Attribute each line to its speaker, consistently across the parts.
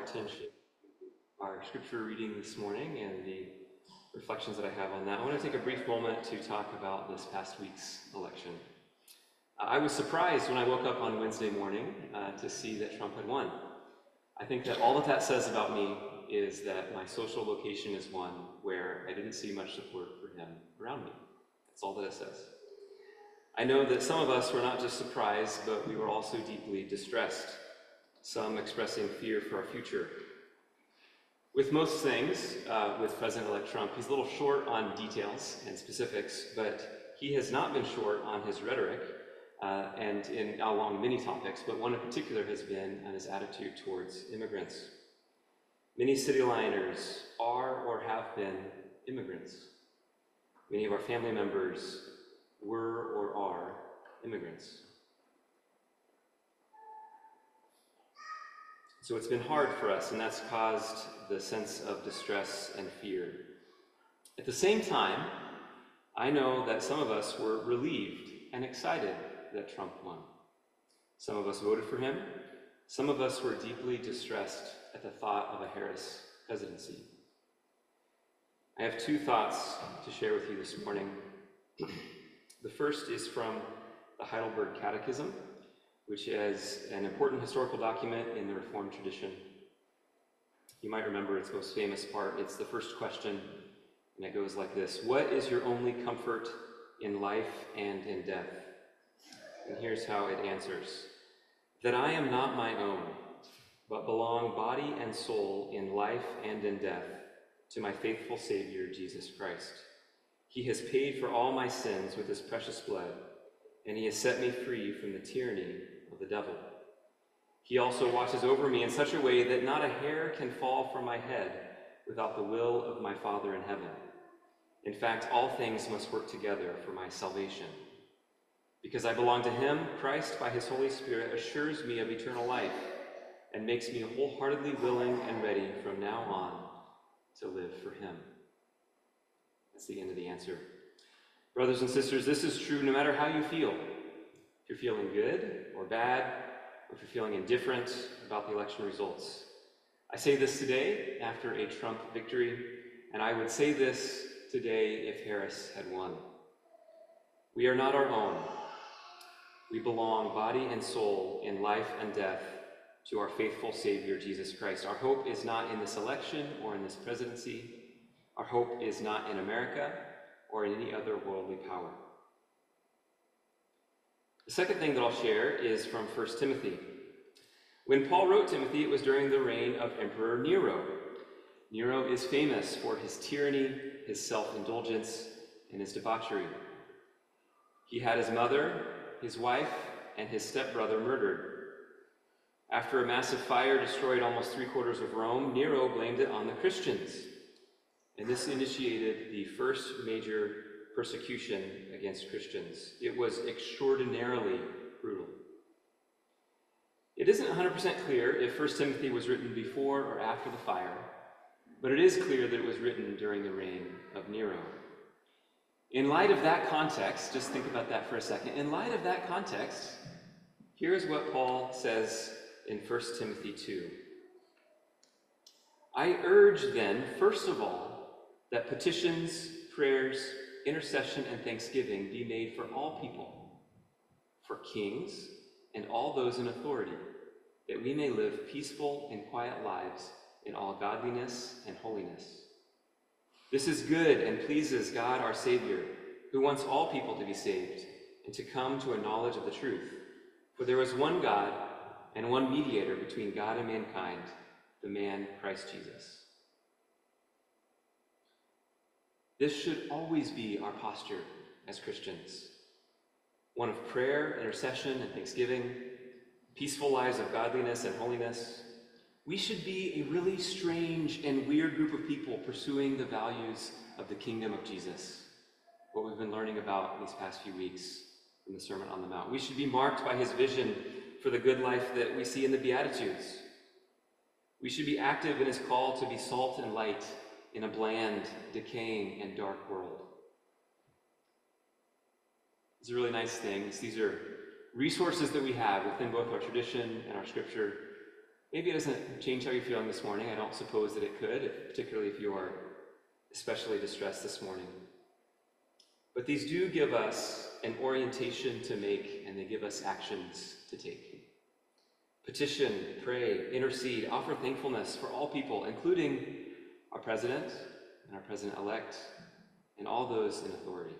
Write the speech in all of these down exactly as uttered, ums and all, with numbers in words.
Speaker 1: attention to our scripture reading this morning and the reflections that I have on that, I want to take a brief moment to talk about this past week's election. Uh, I was surprised when I woke up on Wednesday morning uh, to see that Trump had won. I think that all that that says about me is that my social location is one where I didn't see much support for him around me. That's all that it says. I know that some of us were not just surprised, but we were also deeply distressed, some expressing fear for our future. With most things, uh, with President-elect Trump, he's a little short on details and specifics, but he has not been short on his rhetoric uh, and in along many topics, but one in particular has been on his attitude towards immigrants. Many cityliners are or have been immigrants. Many of our family members were or are immigrants. So it's been hard for us, and that's caused the sense of distress and fear. At the same time, I know that some of us were relieved and excited that Trump won. Some of us voted for him. Some of us were deeply distressed at the thought of a Harris presidency. I have two thoughts to share with you this morning. The first is from the Heidelberg Catechism, which is an important historical document in the Reformed tradition. You might remember its most famous part. It's the first question, and it goes like this: what is your only comfort in life and in death? And here's how it answers: that I am not my own, but belong body and soul in life and in death to my faithful Savior, Jesus Christ. He has paid for all my sins with his precious blood, and he has set me free from the tyranny of the devil. He also watches over me in such a way that not a hair can fall from my head without the will of my Father in heaven. In fact, all things must work together for my salvation. Because I belong to him, Christ, by his Holy Spirit, assures me of eternal life and makes me wholeheartedly willing and ready from now on to live for him. That's the end of the answer. Brothers and sisters, this is true no matter how you feel. If you're feeling good or bad, or if you're feeling indifferent about the election results. I say this today after a Trump victory, and I would say this today if Harris had won. We are not our own. We belong body and soul in life and death to our faithful Savior, Jesus Christ. Our hope is not in this election or in this presidency. Our hope is not in America or in any other worldly power. The second thing that I'll share is from First Timothy. When Paul wrote Timothy, it was during the reign of Emperor Nero. Nero is famous for his tyranny, his self-indulgence, and his debauchery. He had his mother, his wife, and his stepbrother murdered. After a massive fire destroyed almost three quarters of Rome, Nero blamed it on the Christians. And this initiated the first major persecution against Christians. It was extraordinarily brutal. It isn't one hundred percent clear if First Timothy was written before or after the fire, but it is clear that it was written during the reign of Nero. In light of that context, just think about that for a second. In light of that context, here's what Paul says in First Timothy two. I urge then, first of all, that petitions, prayers, intercession, and thanksgiving be made for all people, for kings and all those in authority, that we may live peaceful and quiet lives in all godliness and holiness. This is good and pleases God our Savior, who wants all people to be saved and to come to a knowledge of the truth. For there is one God and one mediator between God and mankind, the man Christ Jesus. This should always be our posture as Christians. One of prayer, intercession, and thanksgiving, peaceful lives of godliness and holiness. We should be a really strange and weird group of people pursuing the values of the kingdom of Jesus, what we've been learning about these past few weeks from the Sermon on the Mount. We should be marked by his vision for the good life that we see in the Beatitudes. We should be active in his call to be salt and light in a bland, decaying, and dark world. These are really nice things. These are resources that we have within both our tradition and our scripture Maybe it doesn't change how you're feeling this morning. I don't suppose that it could, if, particularly if you are especially distressed this morning. But these do give us an orientation to make, and they give us actions to take. Petition, pray, intercede, offer thankfulness for all people, including our president and our president-elect and all those in authority.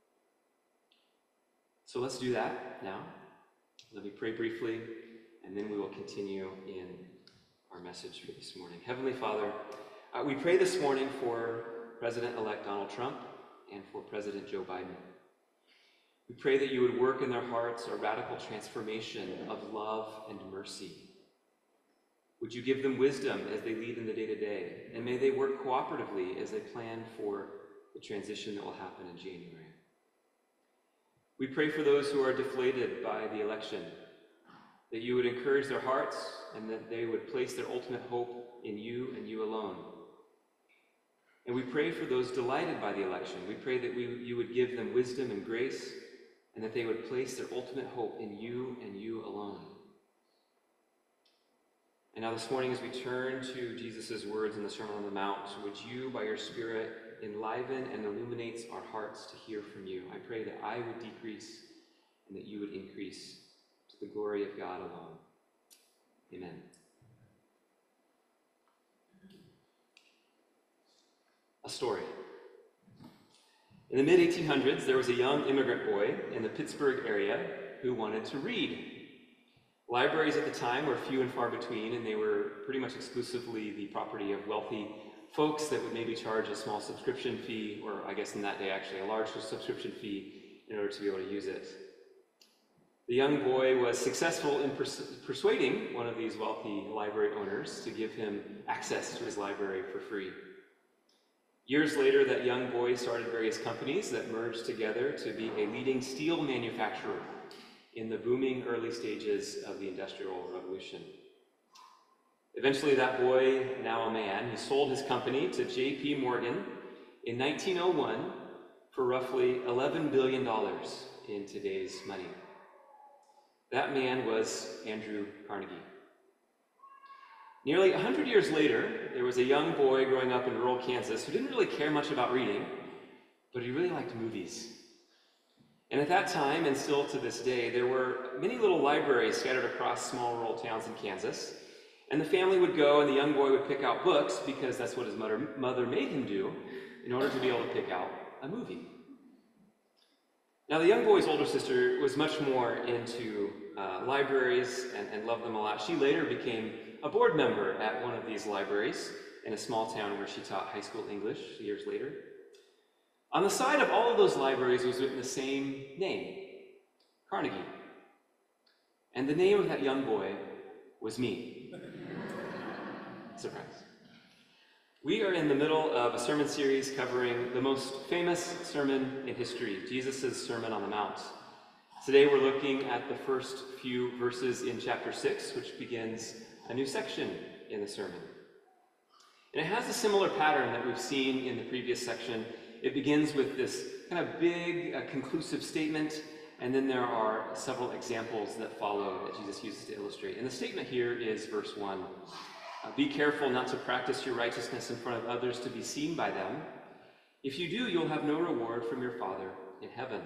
Speaker 1: So let's do that now. Let me pray briefly, and then we will continue in our message for this morning. Heavenly Father, uh, we pray this morning for President-elect Donald Trump and for President Joe Biden. We pray that you would work in their hearts a radical transformation of love and mercy. Would you give them wisdom as they lead in the day-to-day, and may they work cooperatively as they plan for the transition that will happen in January. We pray for those who are deflated by the election, that you would encourage their hearts and that they would place their ultimate hope in you and you alone. And we pray for those delighted by the election. We pray that we, you would give them wisdom and grace, and that they would place their ultimate hope in you and you alone. And now this morning, as we turn to Jesus' words in the Sermon on the Mount, would you, by your Spirit, enliven and illuminate our hearts to hear from you? I pray that I would decrease and that you would increase to the glory of God alone. Amen. A story. In the mid eighteen hundreds, there was a young immigrant boy in the Pittsburgh area who wanted to read. Libraries at the time were few and far between, and they were pretty much exclusively the property of wealthy folks that would maybe charge a small subscription fee, or I guess in that day actually a large subscription fee, in order to be able to use it. The young boy was successful in pers- persuading one of these wealthy library owners to give him access to his library for free. Years later, that young boy started various companies that merged together to be a leading steel manufacturer in the booming early stages of the Industrial Revolution. Eventually, that boy, now a man, he sold his company to J P Morgan in nineteen oh one for roughly eleven billion dollars in today's money. That man was Andrew Carnegie. Nearly one hundred years later, there was a young boy growing up in rural Kansas who didn't really care much about reading, but he really liked movies. And at that time, and still to this day, there were many little libraries scattered across small rural towns in Kansas. And the family would go, and the young boy would pick out books, because that's what his mother, mother made him do, in order to be able to pick out a movie. Now, the young boy's older sister was much more into uh, libraries and, and loved them a lot. She later became a board member at one of these libraries in a small town where she taught high school English years later. On the side of all of those libraries was written the same name, Carnegie. And the name of that young boy was me. Surprise. We are in the middle of a sermon series covering the most famous sermon in history, Jesus' Sermon on the Mount. Today we're looking at the first few verses in chapter six, which begins a new section in the sermon. And it has a similar pattern that we've seen in the previous section. It begins with this kind of big, uh, conclusive statement, and then there are several examples that follow that Jesus uses to illustrate. And the statement here is verse one. Uh, Be careful not to practice your righteousness in front of others to be seen by them. If you do, you'll have no reward from your Father in heaven.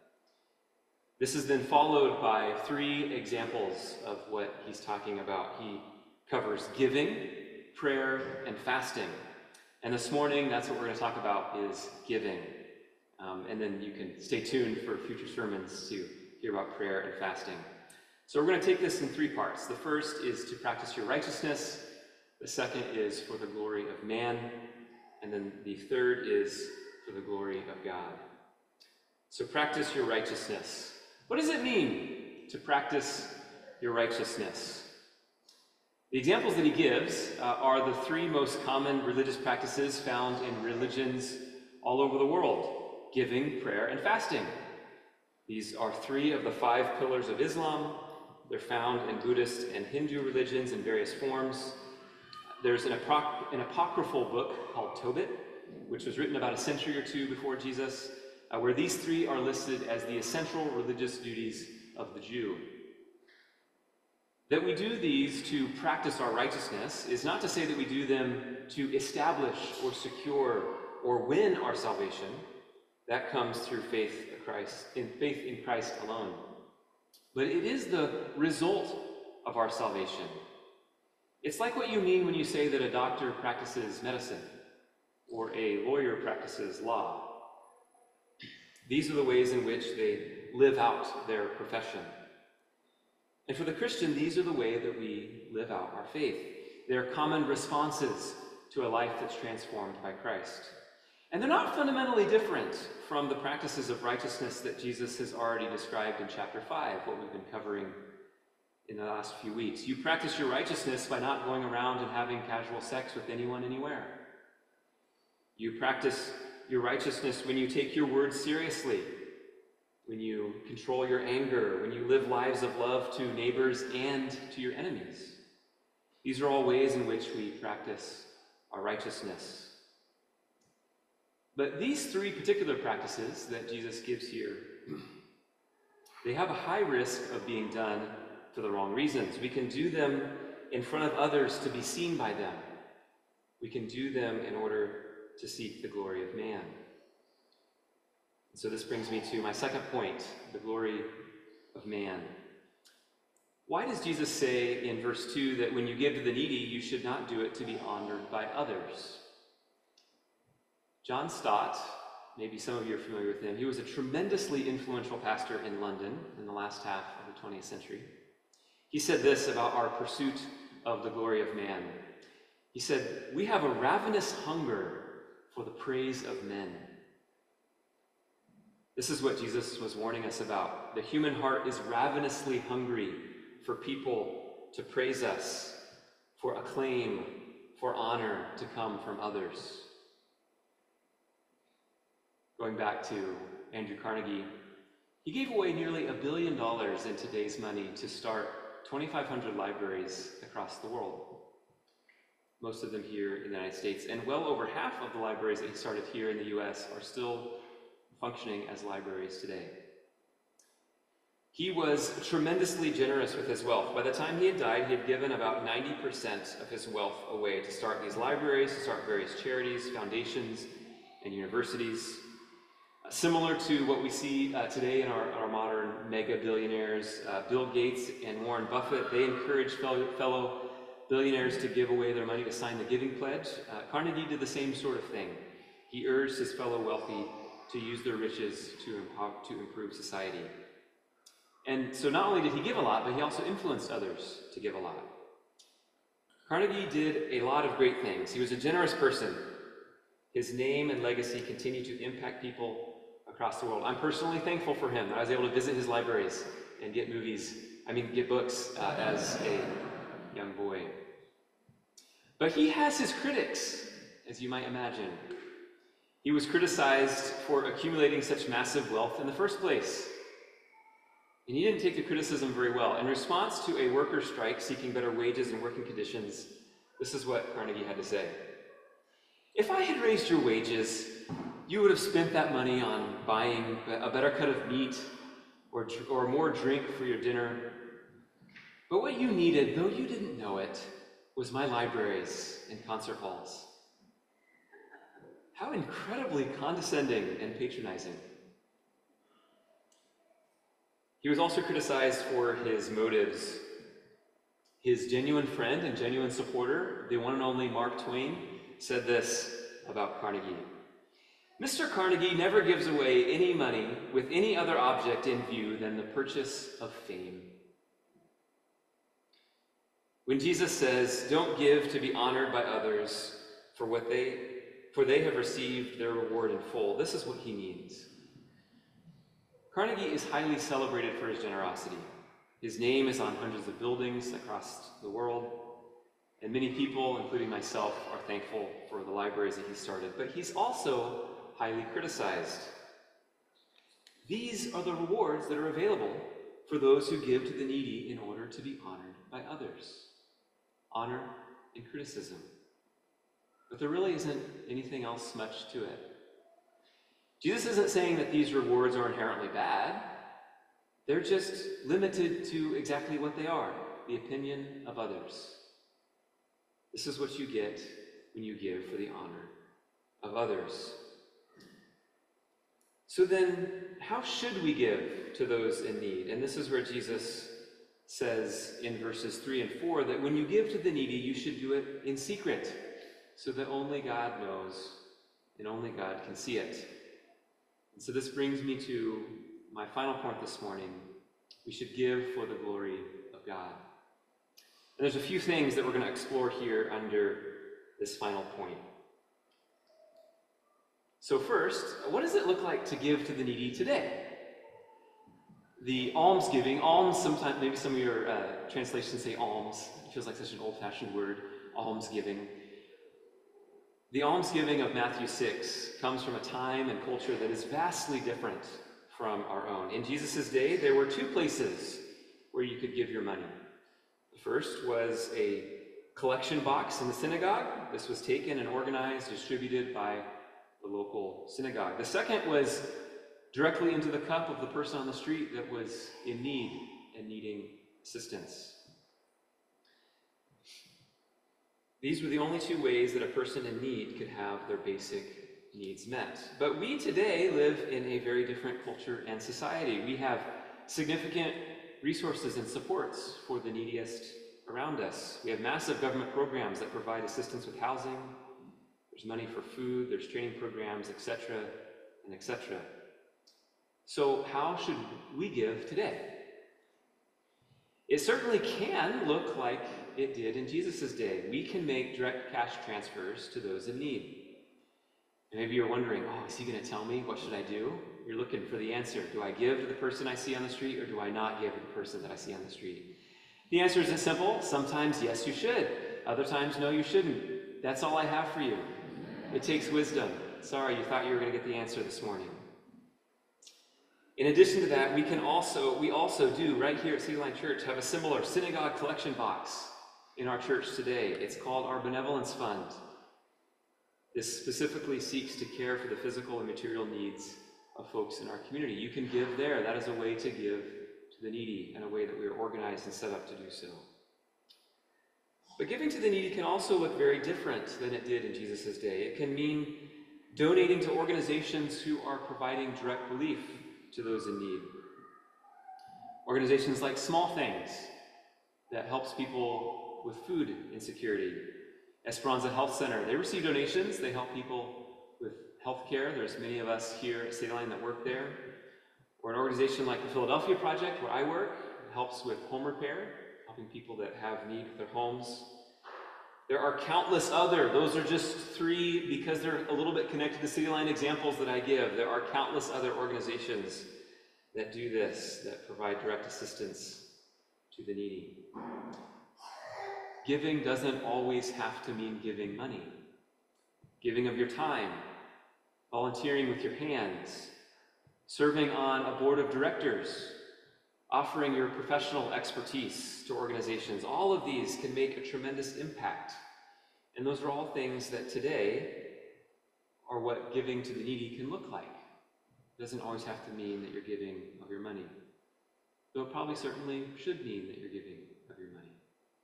Speaker 1: This is then followed by three examples of what he's talking about. He covers giving, prayer, and fasting. And this morning, that's what we're going to talk about, is giving. Um, and then you can stay tuned for future sermons to hear about prayer and fasting. So we're going to take this in three parts. The first is to practice your righteousness. The second is for the glory of man. And then the third is for the glory of God. So practice your righteousness. What does it mean to practice your righteousness? The examples that he gives uh, are the three most common religious practices found in religions all over the world: giving, prayer, and fasting. These are three of the five pillars of Islam. They're found in Buddhist and Hindu religions in various forms. There's an, apoc- an apocryphal book called Tobit, which was written about a century or two before Jesus, uh, where these three are listed as the essential religious duties of the Jew. That we do these to practice our righteousness is not to say that we do them to establish or secure or win our salvation. That comes through faith in Christ, in faith in Christ alone. But it is the result of our salvation. It's like what you mean when you say that a doctor practices medicine or a lawyer practices law. These are the ways in which they live out their profession. And for the Christian, these are the way that we live out our faith. They are common responses to a life that's transformed by Christ. And they're not fundamentally different from the practices of righteousness that Jesus has already described in chapter five, what we've been covering in the last few weeks. You practice your righteousness by not going around and having casual sex with anyone anywhere. You practice your righteousness when you take your words seriously, when you control your anger, when you live lives of love to neighbors and to your enemies. These are all ways in which we practice our righteousness. But these three particular practices that Jesus gives here, they have a high risk of being done for the wrong reasons. We can do them in front of others to be seen by them. We can do them in order to seek the glory of man. And so this brings me to my second point, the glory of man. Why does Jesus say in verse two that when you give to the needy, you should not do it to be honored by others? John Stott, maybe some of you are familiar with him, he was a tremendously influential pastor in London in the last half of the twentieth century. He said this about our pursuit of the glory of man. He said, "We have a ravenous hunger for the praise of men." This is what Jesus was warning us about. The human heart is ravenously hungry for people to praise us, for acclaim, for honor to come from others. Going back to Andrew Carnegie, he gave away nearly a billion dollars in today's money to start twenty-five hundred libraries across the world. Most of them here in the United States, and well over half of the libraries that he started here in the U S are still functioning as libraries today. He was tremendously generous with his wealth. By the time he had died, he had given about ninety percent of his wealth away to start these libraries, to start various charities, foundations, and universities. Uh, similar to what we see uh, today in our, our modern mega billionaires, uh, Bill Gates and Warren Buffett, they encourage fellow, fellow billionaires to give away their money to sign the Giving Pledge. Uh, Carnegie did the same sort of thing. He urged his fellow wealthy to use their riches to, impo- to improve society. And so not only did he give a lot, but he also influenced others to give a lot. Carnegie did a lot of great things. He was a generous person. His name and legacy continue to impact people across the world. I'm personally thankful for him that I was able to visit his libraries and get movies, I mean, get books uh, as a young boy. But he has his critics, as you might imagine. He was criticized for accumulating such massive wealth in the first place. And he didn't take the criticism very well. In response to a worker strike seeking better wages and working conditions, this is what Carnegie had to say. "If I had raised your wages, you would have spent that money on buying a better cut of meat or, or more drink for your dinner. But what you needed, though you didn't know it, was my libraries and concert halls." How incredibly condescending and patronizing. He was also criticized for his motives. His genuine friend and genuine supporter, the one and only Mark Twain, said this about Carnegie. "Mister Carnegie never gives away any money with any other object in view than the purchase of fame." When Jesus says, "Don't give to be honored by others for what they for they have received their reward in full," this is what he means. Carnegie is highly celebrated for his generosity. His name is on hundreds of buildings across the world, and many people, including myself, are thankful for the libraries that he started. But he's also highly criticized. These are the rewards that are available for those who give to the needy in order to be honored by others. Honor and criticism. But there really isn't anything else much to it. Jesus isn't saying that these rewards are inherently bad. They're just limited to exactly what they are. the opinion of others. This is what you get when you give for the honor of others. So then, how should we give to those in need? And this is where Jesus says in verses three and four that when you give to the needy, you should do it in secret, so that only God knows and only God can see it. And so this brings me to my final point this morning. We should give for the glory of God. And there's a few things that we're going to explore here under this final point. So first, what does it look like to give to the needy today? The almsgiving, alms, sometimes, maybe some of your uh, translations say alms. It feels like such an old-fashioned word, almsgiving. The almsgiving of Matthew six comes from a time and culture that is vastly different from our own. In Jesus' day, there were two places where you could give your money. The first was a collection box in the synagogue. This was taken and organized, distributed by the local synagogue. The second was directly into the cup of the person on the street that was in need and needing assistance. These were the only two ways that a person in need could have their basic needs met. But we today live in a very different culture and society. We have significant resources and supports for the neediest around us. We have massive government programs that provide assistance with housing. There's money for food, there's training programs, et cetera, and et cetera. So how should we give today? It certainly can look like it did in Jesus' day. We can make direct cash transfers to those in need. And maybe you're wondering, oh, is he going to tell me? What should I do? You're looking for the answer. Do I give to the person I see on the street, or do I not give to the person that I see on the street? The answer isn't simple. Sometimes, yes, you should. Other times, no, you shouldn't. That's all I have for you. It takes wisdom. Sorry, you thought you were going to get the answer this morning. In addition to that, we can also, we also do, right here at City Line Church, have a similar synagogue collection box in our church today. It's called our Benevolence Fund. This specifically seeks to care for the physical and material needs of folks in our community. You can give there. That is a way to give to the needy, and a way that we are organized and set up to do so. But giving to the needy can also look very different than it did in Jesus' day. It can mean donating to organizations who are providing direct relief to those in need. Organizations like Small Things, that helps people with food insecurity. Esperanza Health Center, they receive donations. They help people with health care. There's many of us here at City Line that work there. Or an organization like the Philadelphia Project, where I work, it helps with home repair, helping people that have need with their homes. There are countless other, those are just three because they're a little bit connected to City Line examples that I give. There are countless other organizations that do this, that provide direct assistance to the needy. Giving doesn't always have to mean giving money. Giving of your time, volunteering with your hands, serving on a board of directors, offering your professional expertise to organizations. All of these can make a tremendous impact. And those are all things that today are what giving to the needy can look like. It doesn't always have to mean that you're giving of your money, though it probably certainly should mean that you're giving of your money.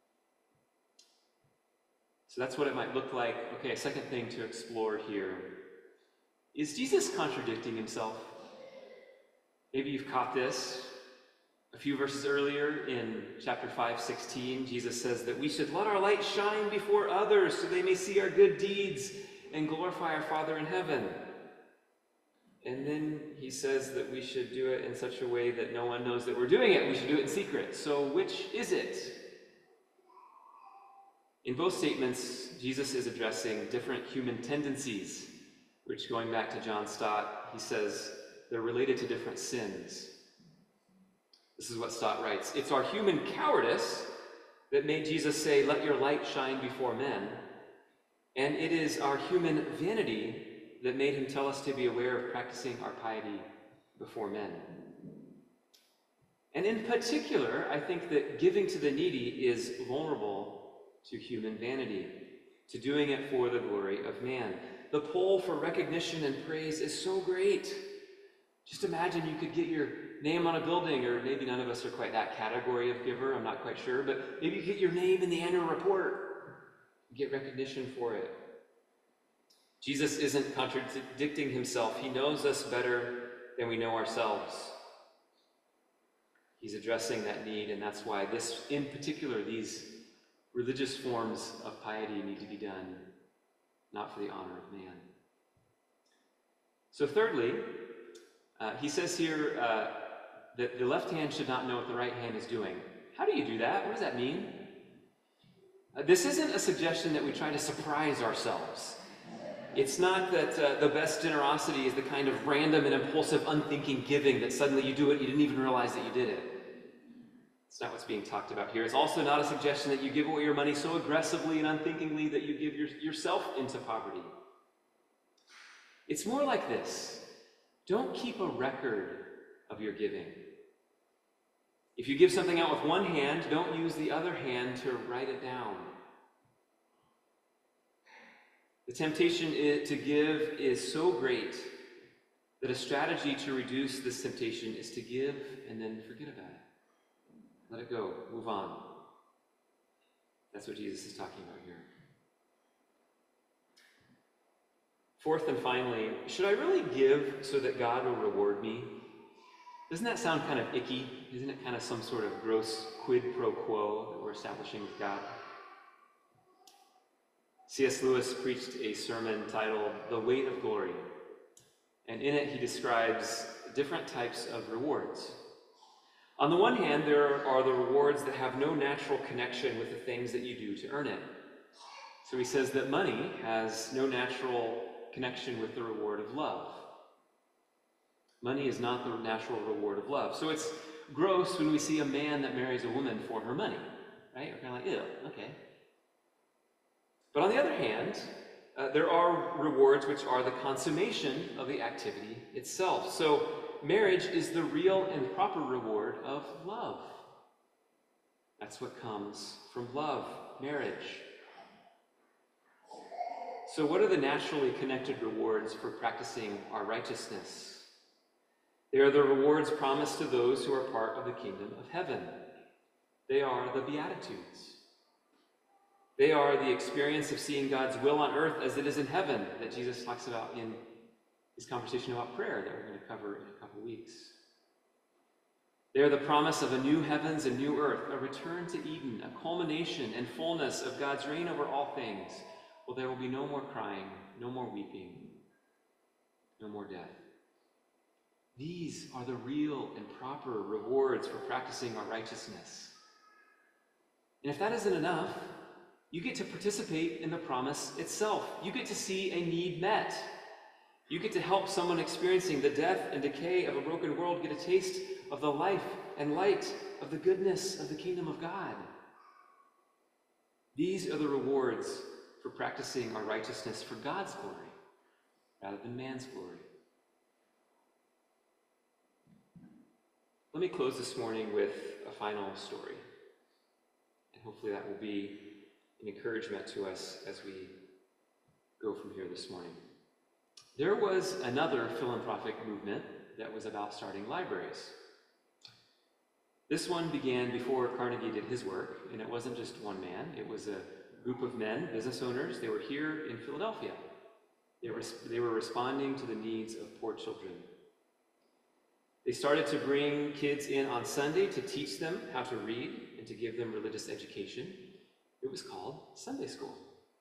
Speaker 1: So that's what it might look like. Okay, a second thing to explore here. Is Jesus contradicting himself? Maybe you've caught this. A few verses earlier in chapter five, sixteen, Jesus says that we should let our light shine before others so they may see our good deeds and glorify our Father in heaven. And then he says that we should do it in such a way that no one knows that we're doing it. We should do it in secret. So which is it? In both statements, Jesus is addressing different human tendencies, which, going back to John Stott, he says they're related to different sins. This is what Stott writes. It's our human cowardice that made Jesus say, "Let your light shine before men." And it is our human vanity that made him tell us to be aware of practicing our piety before men. And in particular, I think that giving to the needy is vulnerable to human vanity, to doing it for the glory of man. The pull for recognition and praise is so great. Just imagine you could get your name on a building, or maybe none of us are quite that category of giver, I'm not quite sure, but maybe you get your name in the annual report, get recognition for it. Jesus isn't contradicting himself. He knows us better than we know ourselves. He's addressing that need, and that's why this, in particular, these religious forms of piety need to be done, not for the honor of man. So thirdly, uh, he says here uh, that the left hand should not know what the right hand is doing. How do you do that? What does that mean? Uh, this isn't a suggestion that we try to surprise ourselves. It's not that uh, the best generosity is the kind of random and impulsive, unthinking giving that suddenly you do it, you didn't even realize that you did it. It's not what's being talked about here. It's also not a suggestion that you give away your money so aggressively and unthinkingly that you give your, yourself into poverty. It's more like this. Don't keep a record of your giving. If you give something out with one hand, don't use the other hand to write it down. The temptation to give is so great that a strategy to reduce this temptation is to give and then forget about it. Let it go. Move on. That's what Jesus is talking about here. Fourth and finally, should I really give so that God will reward me? Doesn't that sound kind of icky? Isn't it kind of some sort of gross quid pro quo that we're establishing with God? C S Lewis preached a sermon titled The Weight of Glory, and in it he describes different types of rewards. On the one hand, there are the rewards that have no natural connection with the things that you do to earn it. So he says that money has no natural connection with the reward of love. Money is not the natural reward of love. So it's gross when we see a man that marries a woman for her money, right? We're kind of like, ew, okay. But on the other hand, uh, there are rewards which are the consummation of the activity itself. So marriage is the real and proper reward of love. That's what comes from love, marriage. So what are the naturally connected rewards for practicing our righteousness? They are the rewards promised to those who are part of the kingdom of heaven. They are the Beatitudes. They are the experience of seeing God's will on earth as it is in heaven that Jesus talks about in his conversation about prayer that we're going to cover in a couple weeks. They are the promise of a new heavens and new earth, a return to Eden, a culmination and fullness of God's reign over all things. Well, there will be no more crying, no more weeping, no more death. These are the real and proper rewards for practicing our righteousness. And if that isn't enough, you get to participate in the promise itself. You get to see a need met. You get to help someone experiencing the death and decay of a broken world get a taste of the life and light of the goodness of the kingdom of God. These are the rewards for practicing our righteousness for God's glory rather than man's glory. Let me close this morning with a final story. And hopefully that will be an encouragement to us as we go from here this morning. There was another philanthropic movement that was about starting libraries. This one began before Carnegie did his work, and it wasn't just one man. It was a group of men, business owners. They were here in Philadelphia. They were, they were responding to the needs of poor children. They started to bring kids in on Sunday to teach them how to read and to give them religious education. It was called Sunday School.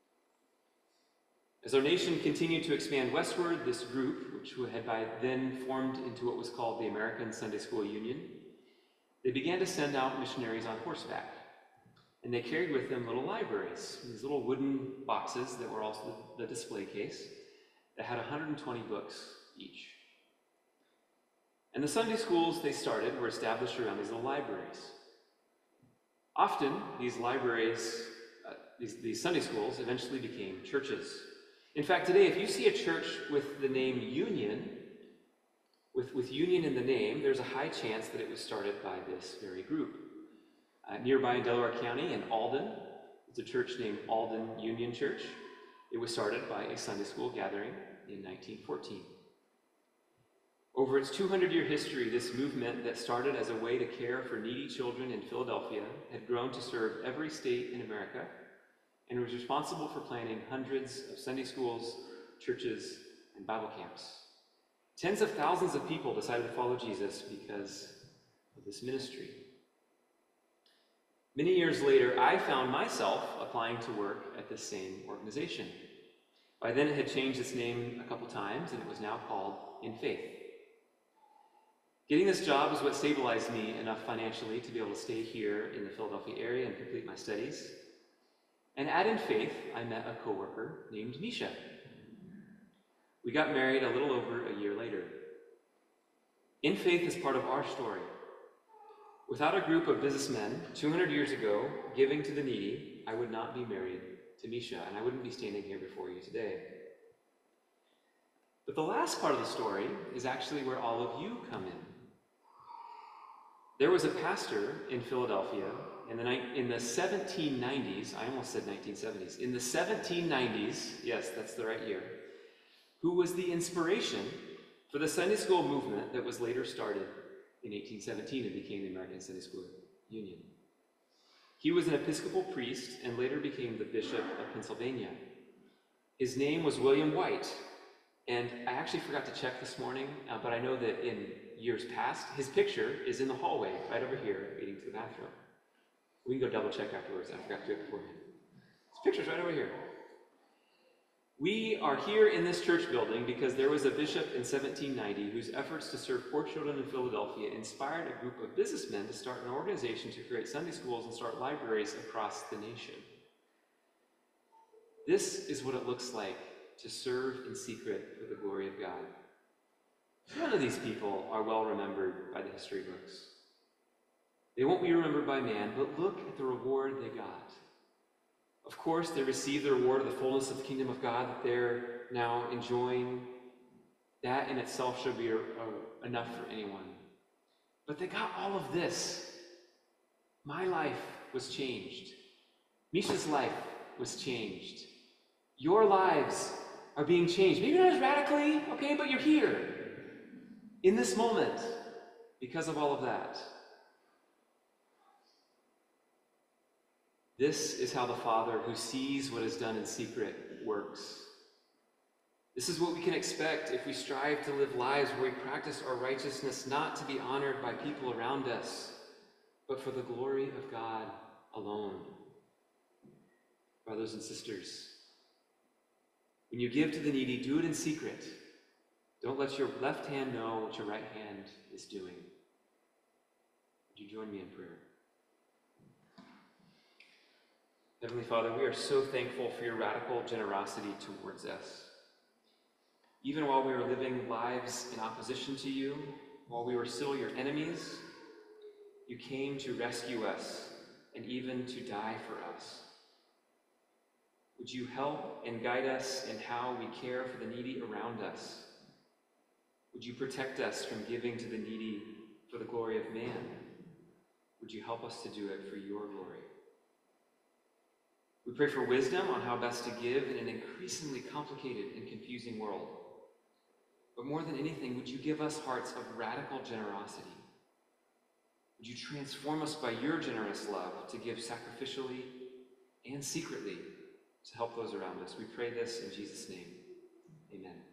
Speaker 1: As our nation continued to expand westward, this group, which had by then formed into what was called the American Sunday School Union, they began to send out missionaries on horseback. And they carried with them little libraries, these little wooden boxes that were also the display case, that had one hundred twenty books each. And the Sunday schools they started were established around these little libraries. Often, these libraries, uh, these, these Sunday schools, eventually became churches. In fact, today, if you see a church with the name Union, with, with Union in the name, there's a high chance that it was started by this very group. Uh, nearby in Delaware County, in Alden, there's a church named Alden Union Church. It was started by a Sunday school gathering in nineteen fourteen. Over its two hundred year history, this movement that started as a way to care for needy children in Philadelphia had grown to serve every state in America and was responsible for planning hundreds of Sunday schools, churches, and Bible camps. Tens of thousands of people decided to follow Jesus because of this ministry. Many years later, I found myself applying to work at this same organization. By then, it had changed its name a couple times, and it was now called In Faith. Getting this job was what stabilized me enough financially to be able to stay here in the Philadelphia area and complete my studies. And at In Faith, I met a coworker named Misha. We got married a little over a year later. In Faith is part of our story. Without a group of businessmen two hundred years ago giving to the needy, I would not be married to Misha, and I wouldn't be standing here before you today. But the last part of the story is actually where all of you come in. There was a pastor in Philadelphia in the, in the seventeen nineties, I almost said nineteen seventies, in the seventeen nineties, yes, that's the right year, who was the inspiration for the Sunday school movement that was later started in eighteen seventeen and became the American Sunday School Union. He was an Episcopal priest and later became the Bishop of Pennsylvania. His name was William White, and I actually forgot to check this morning, uh, but I know that in years past, his picture is in the hallway right over here leading to the bathroom. We can go double check afterwards. I forgot to do it beforehand. His picture's right over here. We are here in this church building because there was a bishop in seventeen ninety whose efforts to serve poor children in Philadelphia inspired a group of businessmen to start an organization to create Sunday schools and start libraries across the nation. This is what it looks like to serve in secret for the glory of God. None of these people are well remembered by the history books. They won't be remembered by man, but look at the reward they got. Of course, they received the reward of the fullness of the kingdom of God that they're now enjoying. That in itself should be a, a, enough for anyone. But they got all of this. My life was changed. Misha's life was changed. Your lives are being changed. Maybe not as radically, okay, but you're here in this moment because of all of that. This is how the Father who sees what is done in secret works. This is what we can expect if we strive to live lives where we practice our righteousness not to be honored by people around us, but for the glory of God alone. Brothers and sisters, when you give to the needy, do it in secret. Don't let your left hand know what your right hand is doing. Would you join me in prayer? Heavenly Father, we are so thankful for your radical generosity towards us. Even while we were living lives in opposition to you, while we were still your enemies, you came to rescue us and even to die for us. Would you help and guide us in how we care for the needy around us? Would you protect us from giving to the needy for the glory of man? Would you help us to do it for your glory? We pray for wisdom on how best to give in an increasingly complicated and confusing world. But more than anything, would you give us hearts of radical generosity? Would you transform us by your generous love to give sacrificially and secretly to help those around us? We pray this in Jesus' name. Amen.